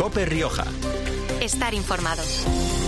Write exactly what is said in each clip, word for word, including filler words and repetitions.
COPE Rioja. Estar informados.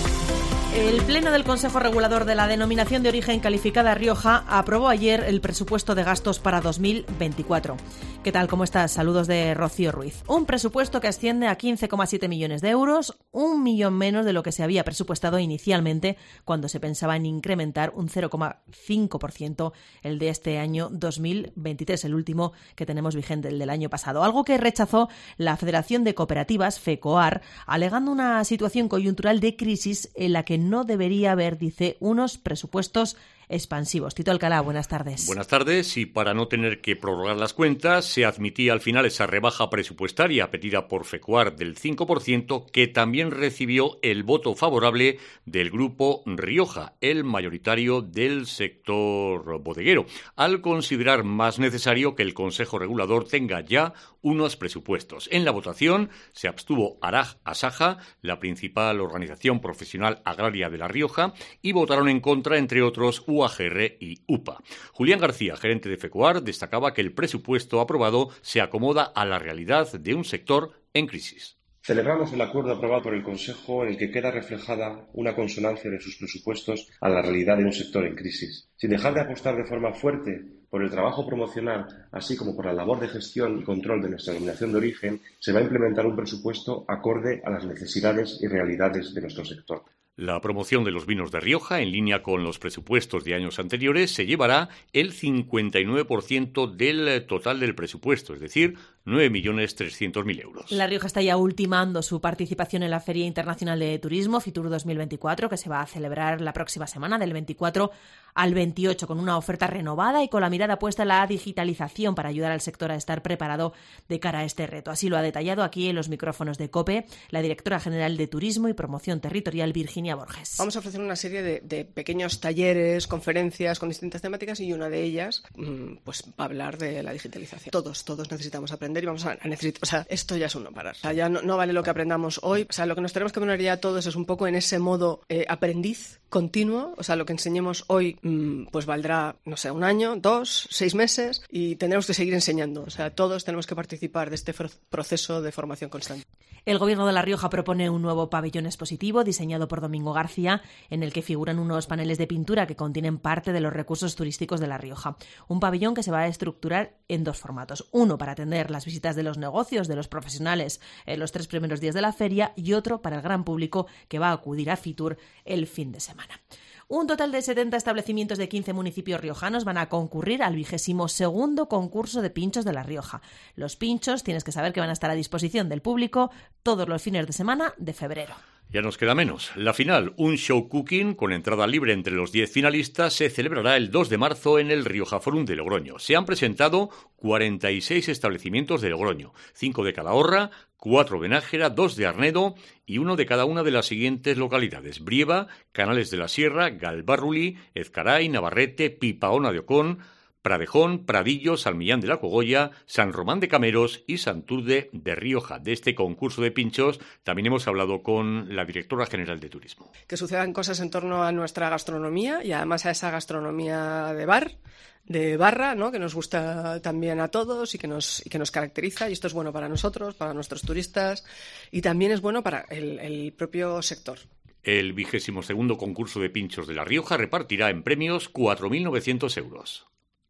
El Pleno del Consejo Regulador de la Denominación de Origen Calificada Rioja aprobó ayer el presupuesto de gastos para dos mil veinticuatro. ¿Qué tal? ¿Cómo estás? Saludos de Rocío Ruiz. Un presupuesto que asciende a quince coma siete millones de euros, un millón menos de lo que se había presupuestado inicialmente cuando se pensaba en incrementar un cero coma cinco por ciento el de este año dos mil veintitrés, el último que tenemos vigente, el del año pasado. Algo que rechazó la Federación de Cooperativas, FECOAR, alegando una situación coyuntural de crisis en la que no debería haber, dice, unos presupuestos expansivos. Tito Alcalá, buenas tardes. Buenas tardes, y para no tener que prorrogar las cuentas, se admitía al final esa rebaja presupuestaria pedida por FECOAR del cinco por ciento, que también recibió el voto favorable del Grupo Rioja, el mayoritario del sector bodeguero, al considerar más necesario que el Consejo Regulador tenga ya unos presupuestos. En la votación se abstuvo Araj Asaja, la principal organización profesional agraria de La Rioja, y votaron en contra, entre otros, U A G R y U P A. Julián García, gerente de FECOAR, destacaba que el presupuesto aprobado se acomoda a la realidad de un sector en crisis. Celebramos el acuerdo aprobado por el Consejo en el que queda reflejada una consonancia de sus presupuestos a la realidad de un sector en crisis. Sin dejar de apostar de forma fuerte por el trabajo promocional, así como por la labor de gestión y control de nuestra denominación de origen, se va a implementar un presupuesto acorde a las necesidades y realidades de nuestro sector. La promoción de los vinos de Rioja, en línea con los presupuestos de años anteriores, se llevará el cincuenta y nueve por ciento del total del presupuesto, es decir, nueve millones trescientos mil euros. La Rioja está ya ultimando su participación en la Feria Internacional de Turismo, Fitur dos mil veinticuatro, que se va a celebrar la próxima semana, del veinticuatro al veintiocho, con una oferta renovada y con la mirada puesta en la digitalización para ayudar al sector a estar preparado de cara a este reto. Así lo ha detallado aquí en los micrófonos de COPE la directora general de Turismo y Promoción Territorial, Virginia Borges. Vamos a ofrecer una serie de, de pequeños talleres, conferencias con distintas temáticas, y una de ellas pues va a hablar de la digitalización. Todos, todos necesitamos aprender y vamos a necesitar, o sea, esto ya es un no parar. O sea, ya no, no vale lo que aprendamos hoy. O sea, lo que nos tenemos que poner ya todos es un poco en ese modo eh, aprendiz continuo. O sea, lo que enseñemos hoy mmm, pues valdrá, no sé, un año, dos, seis meses, y tendremos que seguir enseñando. O sea, todos tenemos que participar de este for- proceso de formación constante. El Gobierno de La Rioja propone un nuevo pabellón expositivo diseñado por Domingo García, en el que figuran unos paneles de pintura que contienen parte de los recursos turísticos de La Rioja. Un pabellón que se va a estructurar en dos formatos. Uno para atender las visitas de los negocios, de los profesionales en los tres primeros días de la feria, y otro para el gran público que va a acudir a Fitur el fin de semana. Un total de setenta establecimientos de quince municipios riojanos van a concurrir al vigésimo segundo concurso de pinchos de La Rioja. Los pinchos, tienes que saber que van a estar a disposición del público todos los fines de semana de febrero. Ya nos queda menos. La final, un show cooking con entrada libre entre los diez finalistas, se celebrará el dos de marzo en el Rioja Forum de Logroño. Se han presentado cuarenta y seis establecimientos de Logroño, cinco de Calahorra, cuatro de Nájera, dos de Arnedo y uno de cada una de las siguientes localidades: Brieva, Canales de la Sierra, Galbarruli, Ezcaray, Navarrete, Pipaona de Ocón, Pradejón, Pradillo, San Millán de la Cogolla, San Román de Cameros y Santurde de Rioja. De este concurso de pinchos también hemos hablado con la directora general de Turismo. Que sucedan cosas en torno a nuestra gastronomía, y además a esa gastronomía de bar, de barra, ¿no?, que nos gusta también a todos y que nos y que nos caracteriza, y esto es bueno para nosotros, para nuestros turistas, y también es bueno para el, el propio sector. El vigésimo segundo concurso de pinchos de La Rioja repartirá en premios cuatro mil novecientos euros.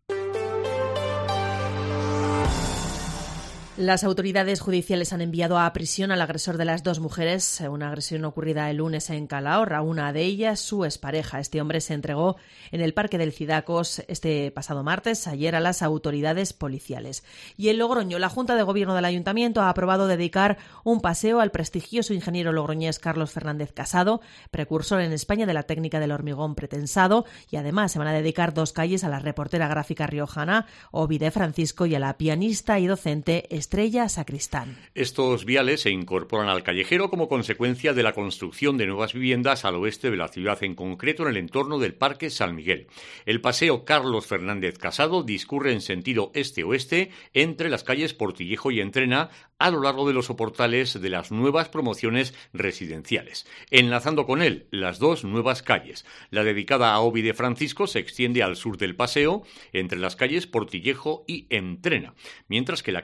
Las autoridades judiciales han enviado a prisión al agresor de las dos mujeres, una agresión ocurrida el lunes en Calahorra. Una de ellas, su expareja. Este hombre se entregó en el Parque del Cidacos este pasado martes, ayer, a las autoridades policiales. Y en Logroño, la Junta de Gobierno del Ayuntamiento ha aprobado dedicar un paseo al prestigioso ingeniero logroñés Carlos Fernández Casado, precursor en España de la técnica del hormigón pretensado, y además se van a dedicar dos calles a la reportera gráfica riojana Ovide Francisco y a la pianista y docente Estrella Sacristán. Estos viales se incorporan al callejero como consecuencia de la construcción de nuevas viviendas al oeste de la ciudad, en concreto en el entorno del Parque San Miguel. El paseo Carlos Fernández Casado discurre en sentido este-oeste entre las calles Portillejo y Entrena, a lo largo de los soportales de las nuevas promociones residenciales, enlazando con él las dos nuevas calles. La dedicada a Ovide Francisco se extiende al sur del paseo, entre las calles Portillejo y Entrena, mientras que la calle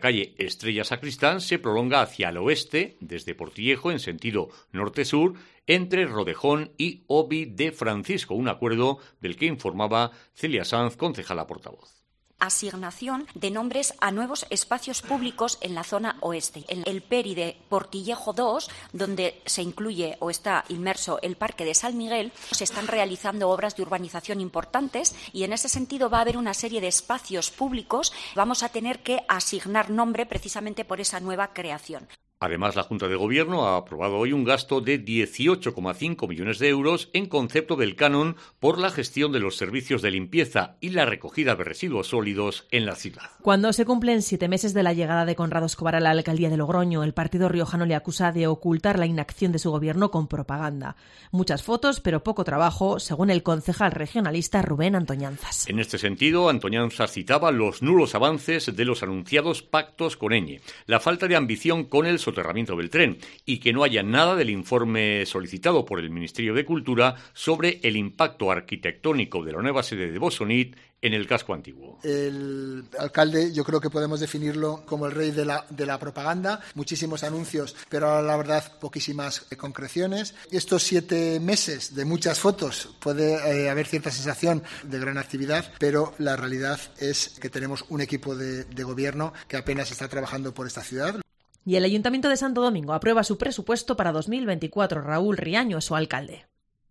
Estrella Sacristán se prolonga hacia el oeste, desde Portillejo en sentido norte-sur, entre Rodejón y Obi de Francisco, un acuerdo del que informaba Celia Sanz, concejala portavoz. Asignación de nombres a nuevos espacios públicos en la zona oeste. En el Peri de Portillejo dos, donde se incluye o está inmerso el Parque de San Miguel, se están realizando obras de urbanización importantes y en ese sentido va a haber una serie de espacios públicos. Vamos a tener que asignar nombre precisamente por esa nueva creación. Además, la Junta de Gobierno ha aprobado hoy un gasto de dieciocho coma cinco millones de euros en concepto del canon por la gestión de los servicios de limpieza y la recogida de residuos sólidos en la ciudad. Cuando se cumplen siete meses de la llegada de Conrado Escobar a la alcaldía de Logroño, el partido riojano le acusa de ocultar la inacción de su gobierno con propaganda. Muchas fotos, pero poco trabajo, según el concejal regionalista Rubén Antoñanzas. En este sentido, Antoñanzas citaba los nulos avances de los anunciados pactos con Eñe, la falta de ambición con el soterramiento del tren y que no haya nada del informe solicitado por el Ministerio de Cultura sobre el impacto arquitectónico de la nueva sede de Bosonit en el casco antiguo. El alcalde, yo creo que podemos definirlo como el rey de la, de la propaganda. Muchísimos anuncios, pero la verdad poquísimas concreciones. Estos siete meses de muchas fotos puede eh, haber cierta sensación de gran actividad, pero la realidad es que tenemos un equipo de, de gobierno que apenas está trabajando por esta ciudad. Y el Ayuntamiento de Santo Domingo aprueba su presupuesto para dos mil veinticuatro. Raúl Riaño es su alcalde.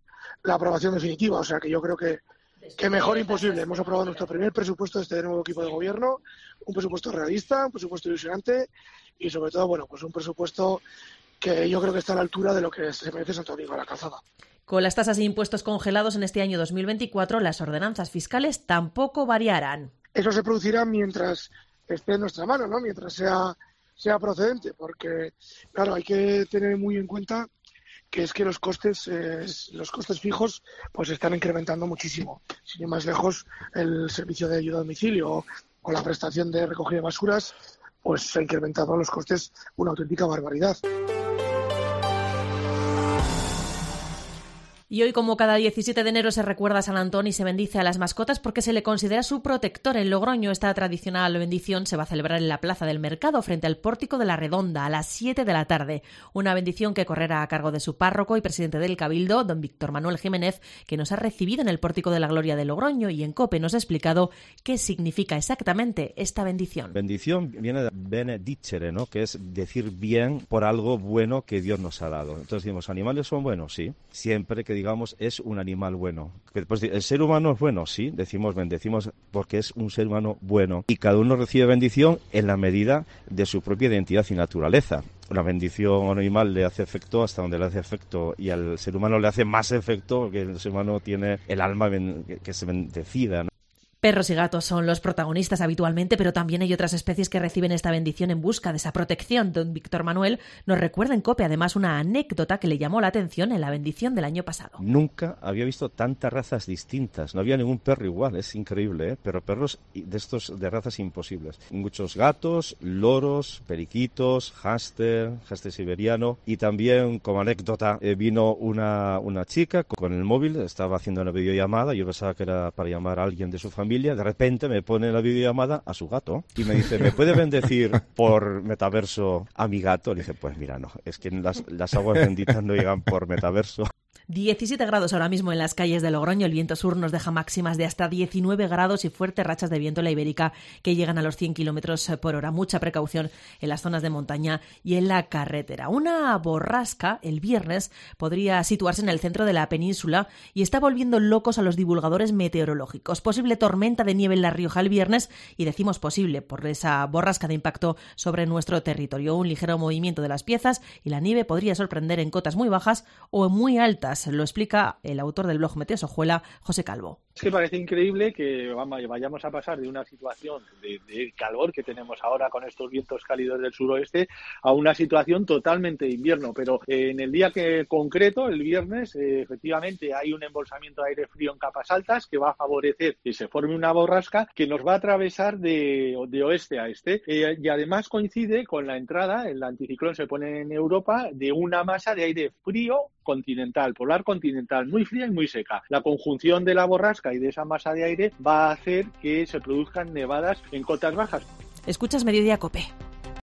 La aprobación definitiva, o sea que yo creo que que mejor imposible. Hemos aprobado nuestro primer presupuesto de este nuevo equipo de gobierno, un presupuesto realista, un presupuesto ilusionante y sobre todo, bueno, pues un presupuesto que yo creo que está a la altura de lo que se merece Santo Domingo, la Calzada. Con las tasas e impuestos congelados en este año dos mil veinticuatro, las ordenanzas fiscales tampoco variarán. Eso se producirá mientras esté en nuestra mano, ¿no? Mientras sea, sea procedente, porque, claro, hay que tener muy en cuenta que es que los costes eh, los costes fijos pues están incrementando muchísimo. Sin ir más lejos, el servicio de ayuda a domicilio o, o la prestación de recogida de basuras pues se ha incrementado los costes una auténtica barbaridad. Y hoy, como cada diecisiete de enero, se recuerda a San Antón y se bendice a las mascotas porque se le considera su protector. En Logroño, esta tradicional bendición se va a celebrar en la Plaza del Mercado, frente al Pórtico de la Redonda, a las siete de la tarde. Una bendición que correrá a cargo de su párroco y presidente del Cabildo, don Víctor Manuel Jiménez, que nos ha recibido en el Pórtico de la Gloria de Logroño y en COPE nos ha explicado qué significa exactamente esta bendición. Bendición viene de benedicere, ¿no? Que es decir bien por algo bueno que Dios nos ha dado. Entonces decimos, ¿animales son buenos? Sí. Siempre que digamos es un animal bueno. Pues, ¿el ser humano es bueno? Sí, decimos bendecimos porque es un ser humano bueno. Y cada uno recibe bendición en la medida de su propia identidad y naturaleza. La bendición a un animal le hace efecto hasta donde le hace efecto y al ser humano le hace más efecto porque el ser humano tiene el alma que es bendecida, ¿no? Perros y gatos son los protagonistas habitualmente, pero también hay otras especies que reciben esta bendición en busca de esa protección. Don Víctor Manuel nos recuerda en COPE además una anécdota que le llamó la atención en la bendición del año pasado. Nunca había visto tantas razas distintas, no había ningún perro igual, es increíble, ¿eh? Pero perros de estos de razas imposibles. Muchos gatos, loros, periquitos, hámster, hámster siberiano y también como anécdota eh, vino una, una chica con el móvil, estaba haciendo una videollamada, yo pensaba que era para llamar a alguien de su familia. De repente me pone en la videollamada a su gato y me dice, ¿me puede bendecir por metaverso a mi gato? Le dije, pues mira, no, es que las, las aguas benditas no llegan por metaverso. diecisiete grados ahora mismo en las calles de Logroño. El viento sur nos deja máximas de hasta diecinueve grados y fuertes rachas de viento en la Ibérica que llegan a los cien kilómetros por hora. Mucha precaución en las zonas de montaña y en la carretera. Una borrasca el viernes podría situarse en el centro de la península y está volviendo locos a los divulgadores meteorológicos. Posible tormenta de nieve en La Rioja el viernes y decimos posible por esa borrasca de impacto sobre nuestro territorio. Un ligero movimiento de las piezas y la nieve podría sorprender en cotas muy bajas o muy altas. Lo explica el autor del blog Meteosojuela, José Calvo. Es que parece increíble que vayamos a pasar de una situación de, de calor que tenemos ahora con estos vientos cálidos del suroeste a una situación totalmente de invierno, pero eh, en el día que concreto, el viernes, eh, efectivamente hay un embolsamiento de aire frío en capas altas que va a favorecer que se forme una borrasca que nos va a atravesar de, de oeste a este eh, y además coincide con la entrada, el anticiclón se pone en Europa, de una masa de aire frío continental, polar continental, muy fría y muy seca. La conjunción de la borrasca y de esa masa de aire va a hacer que se produzcan nevadas en cotas bajas. Escuchas Mediodía COPE.